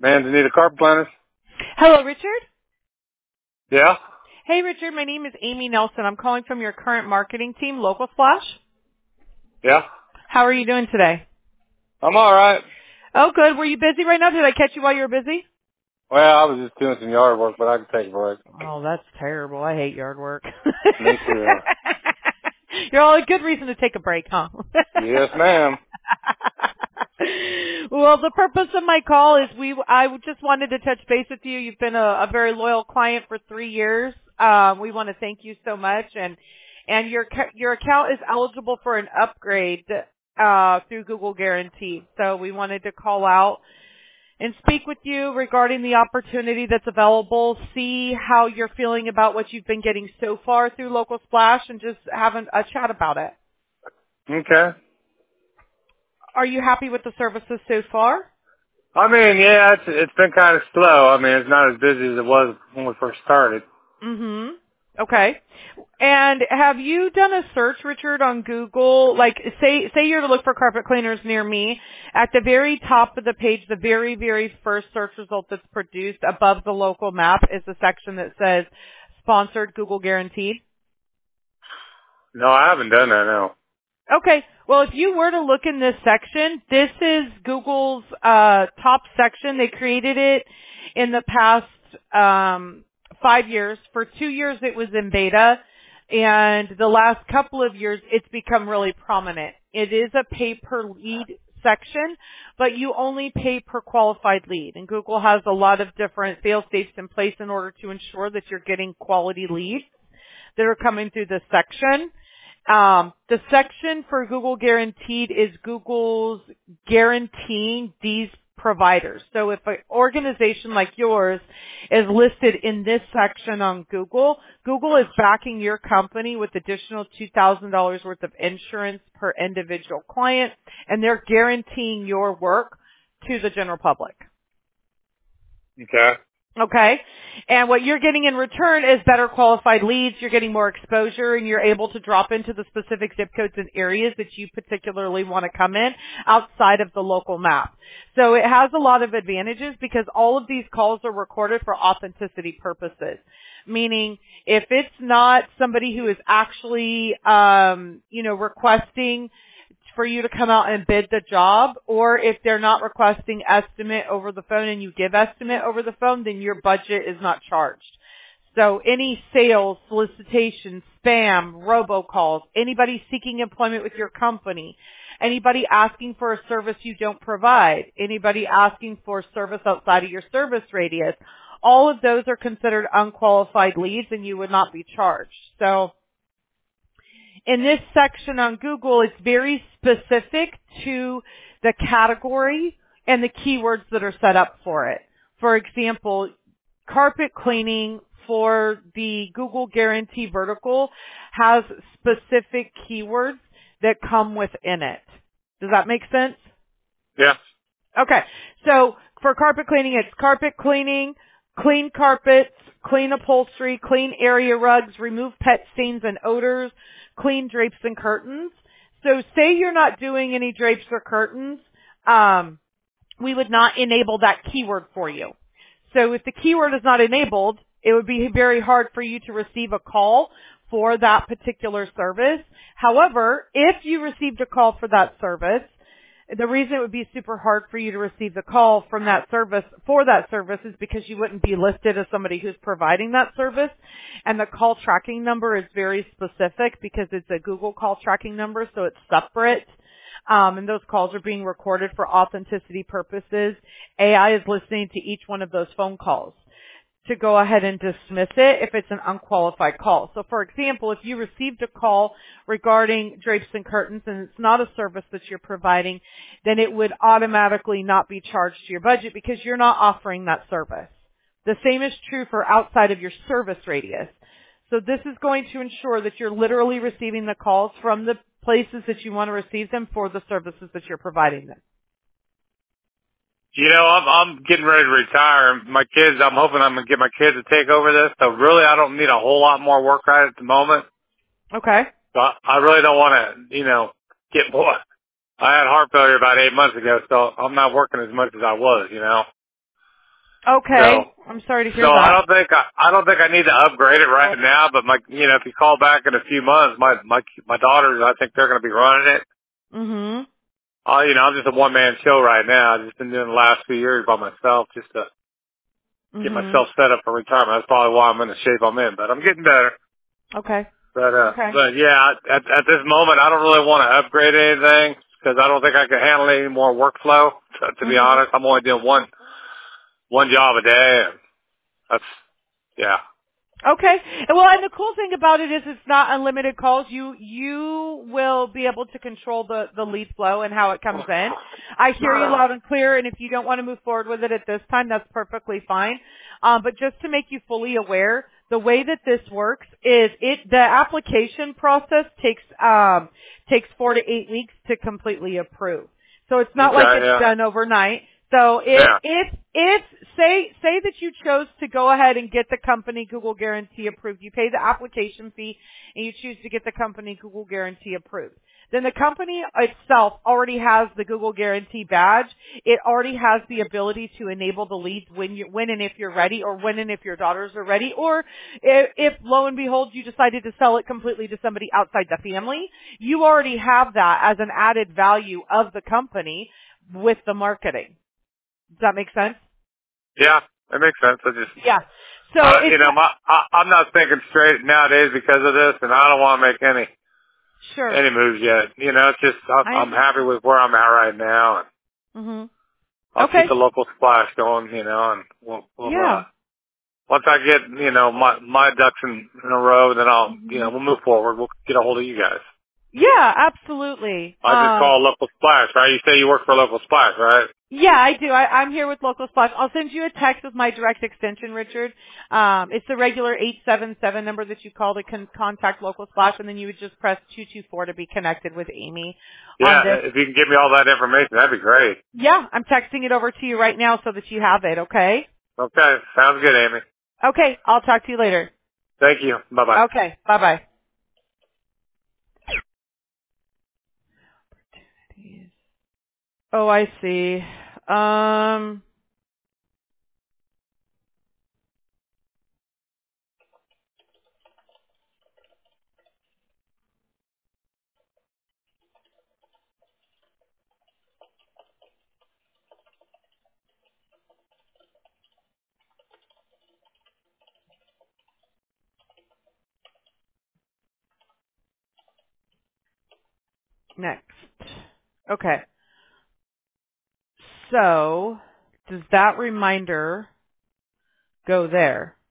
Manzanita Carpet Planners. Hello, Richard. Yeah? Hey, Richard. My name is Amy Nelson. I'm calling from your current marketing team, Local Splash. Yeah? How are you doing today? I'm all right. Oh, good. Were you busy right now? Did I catch you while you were busy? Well, I was just doing some yard work, but I can take a break. Oh, that's terrible. I hate yard work. Me too. You're all a good reason to take a break, huh? Yes, ma'am. Well, the purpose of my call is I just wanted to touch base with you. You've been a very loyal client for 3 years. We want to thank you so much, and your account is eligible for an upgrade through Google Guarantee. So we wanted to call out and speak with you regarding the opportunity that's available, see how you're feeling about what you've been getting so far through Local Splash, and just have a chat about it. Okay. Are you happy with the services so far? I mean, yeah, it's been kind of slow. I mean, it's not as busy as it was when we first started. Mm-hmm. Okay. And have you done a search, Richard, on Google? Like, say you're to look for carpet cleaners near me. At the very top of the page, the very, very first search result that's produced above the local map is the section that says sponsored Google Guaranteed. No, I haven't done that, no. Okay. Well, if you were to look in this section, this is Google's top section. They created it in the past 5 years. For 2 years, it was in beta, and the last couple of years, it's become really prominent. It is a pay-per-lead section, but you only pay per qualified lead. And Google has a lot of different sales stages in place in order to ensure that you're getting quality leads that are coming through this section. The section for Google Guaranteed is Google's guaranteeing these providers. So if an organization like yours is listed in this section on Google, Google is backing your company with additional $2,000 worth of insurance per individual client, and they're guaranteeing your work to the general public. Okay. Okay. And what you're getting in return is better qualified leads. You're getting more exposure, and you're able to drop into the specific zip codes and areas that you particularly want to come in outside of the local map. So it has a lot of advantages because all of these calls are recorded for authenticity purposes. Meaning if it's not somebody who is actually, requesting for you to come out and bid the job, or if they're not requesting estimate over the phone and you give estimate over the phone, then your budget is not charged. So any sales, solicitation, spam, robocalls, anybody seeking employment with your company, anybody asking for a service you don't provide, anybody asking for service outside of your service radius, all of those are considered unqualified leads and you would not be charged. So in this section on Google, it's very specific to the category and the keywords that are set up for it. For example, carpet cleaning for the Google Guarantee vertical has specific keywords that come within it. Does that make sense? Yeah. Okay. So for carpet cleaning, it's carpet cleaning, clean carpets, clean upholstery, clean area rugs, remove pet stains and odors, clean drapes and curtains. So say you're not doing any drapes or curtains, we would not enable that keyword for you. So if the keyword is not enabled, it would be very hard for you to receive a call for that particular service. However, if you received a call for that service, the reason it would be super hard for you to receive the call from that service for that service is because you wouldn't be listed as somebody who's providing that service. And the call tracking number is very specific because it's a Google call tracking number, so it's separate. And those calls are being recorded for authenticity purposes. AI is listening to each one of those phone calls to go ahead and dismiss it if it's an unqualified call. So for example, if you received a call regarding drapes and curtains and it's not a service that you're providing, then it would automatically not be charged to your budget because you're not offering that service. The same is true for outside of your service radius. So this is going to ensure that you're literally receiving the calls from the places that you want to receive them for the services that you're providing them. You know, I'm getting ready to retire. My kids, I'm hoping I'm going to get my kids to take over this. So really, I don't need a whole lot more work right at the moment. Okay. But I really don't want to, get more. I had heart failure about 8 months ago, so I'm not working as much as I was, Okay. So, I'm sorry to hear so I that. don't think I need to upgrade it right now. But if you call back in a few months, my daughters, I think they're going to be running it. Mhm. I'm just a one man show right now. I've just been doing the last few years by myself just to get Mhm. myself set up for retirement. That's probably why I'm in the shape I'm in. But I'm getting better. Okay. Okay. But yeah, at this moment, I don't really want to upgrade anything because I don't think I can handle any more workflow. To be Mhm. honest, I'm only doing one job a day. And that's yeah. Okay. Well, and the cool thing about it is it's not unlimited calls. You will be able to control the lead flow and how it comes in. I hear you loud and clear, and if you don't want to move forward with it at this time, that's perfectly fine. But just to make you fully aware, the way that this works is the application process takes 4 to 8 weeks to completely approve. So it's not like Okay, it's yeah, done overnight. So yeah, if say that you chose to go ahead and get the company Google Guarantee approved, you pay the application fee and you choose to get the company Google Guarantee approved. Then the company itself already has the Google Guarantee badge. It already has the ability to enable the leads when and if you're ready, or when and if your daughters are ready, or if lo and behold you decided to sell it completely to somebody outside the family. You already have that as an added value of the company with the marketing. Does that make sense? yeah. That makes sense. I just Yeah. So it's not, I'm not thinking straight nowadays because of this, and I don't want to make sure. any moves yet. It's just I I'm happy with where I'm at right now, and mhm. I'll keep Okay. the local splash going. And we'll Yeah. once I get my ducks in a row, then we'll move forward. We'll get a hold of you guys. Yeah, absolutely. I just call a local splash, right? You say you work for a local splash, right? Yeah, I do. I'm here with Local Splash. I'll send you a text with my direct extension, Richard. It's the regular 877 number that you call to contact Local Splash, and then you would just press 224 to be connected with Amy on Yeah, this. if you can give me all that information, that'd be great. Yeah, I'm texting it over to you right now so that you have it, okay? Okay, sounds good, Amy. Okay, I'll talk to you later. Thank you. Bye-bye. Okay, bye-bye. Oh, I see. Next. Okay. So, does that reminder go there?